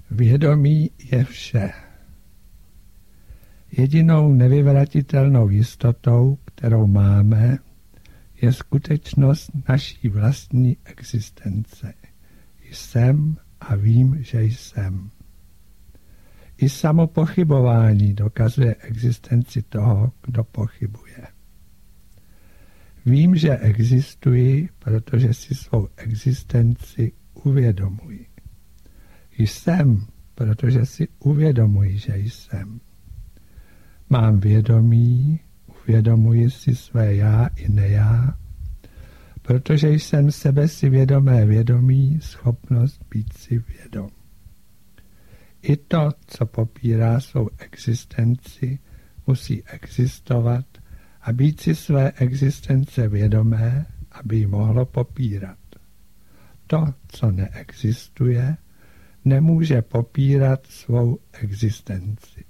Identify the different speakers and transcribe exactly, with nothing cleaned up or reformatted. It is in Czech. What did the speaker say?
Speaker 1: Vědomí je vše. Jedinou nevyvratitelnou jistotou, kterou máme, je skutečnost naší vlastní existence. Jsem a vím, že jsem. I samo pochybování dokazuje existenci toho, kdo pochybuje. Vím, že existuji, protože si svou existenci uvědomuji. Jsem, protože si uvědomuji, že jsem. Mám vědomí, uvědomuji si své já i nejá, protože jsem sebe si vědomé vědomí, schopnost být si vědom. I to, co popírá svou existenci, musí existovat a být si své existence vědomé, aby ji mohlo popírat. To, co neexistuje, nemůže popírat svou existenci.